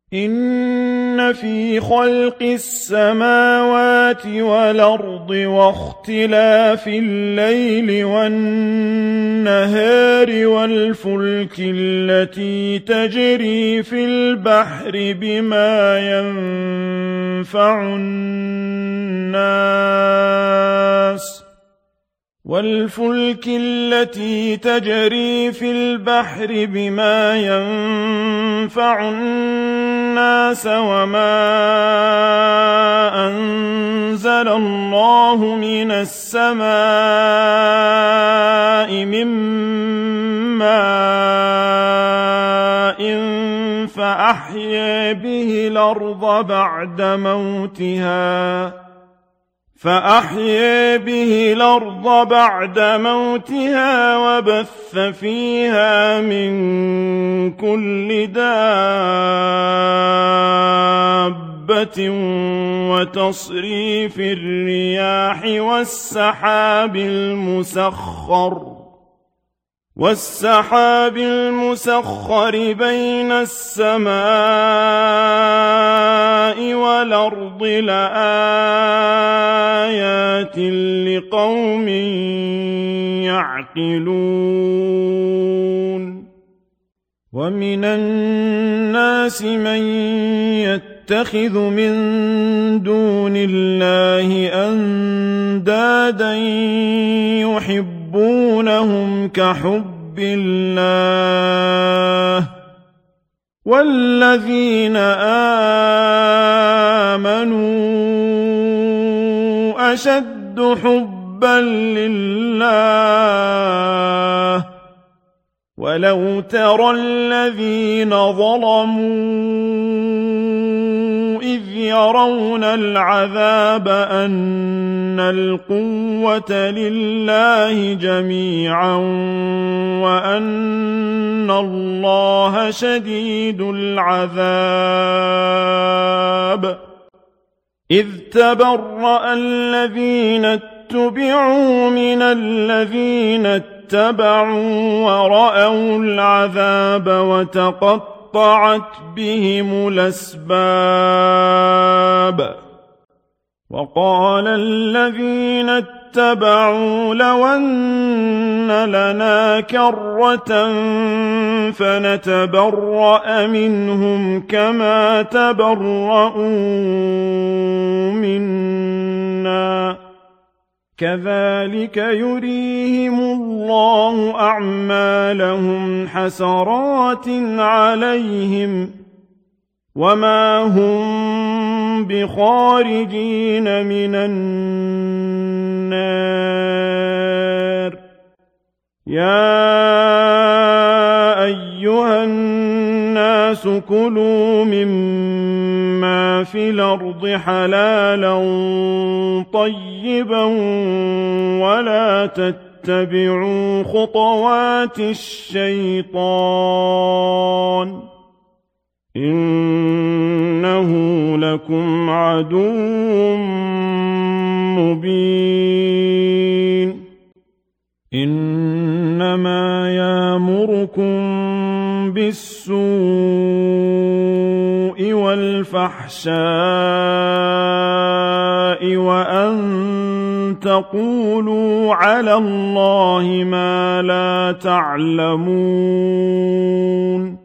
إن في خلق السماوات والأرض واختلاف الليل والنهار والفلك التي تجري في البحر بما ينفع الناس وما أنزل الله من السماء من ماء فأحيا به الأرض بعد موتها وبث فيها من كل دابة وتصريف الرياح والسحاب المسخر بين السماء والأرض لآيات لقوم يعقلون ومن الناس من يتخذ من دون الله أندادا يحبونهم كحب الله والذين آمنوا أشد حبا لله ولو ترى الذين ظلموا إذ يرون العذاب أن القوة لله جميعا وأن الله شديد العذاب إذ تبرأ الذين اتبعوا من الذين اتبعوا ورأوا العذاب وتقطعت بهم الأسباب وقال الذين اتبعوا لو أن لنا كرة فنتبرأ منهم كما تبرؤوا منا كذلك يريهم الله أعمالهم حسرات عليهم وما هم بخارجين من النار يا أيها الناس كلوا مما في الأرض حلالا طيبا ولا تتبعوا خطوات الشيطان إنه لكم عدو مبين إنما يأمركم بالسوء والفحشاء وأن تقولوا على الله ما لا تعلمون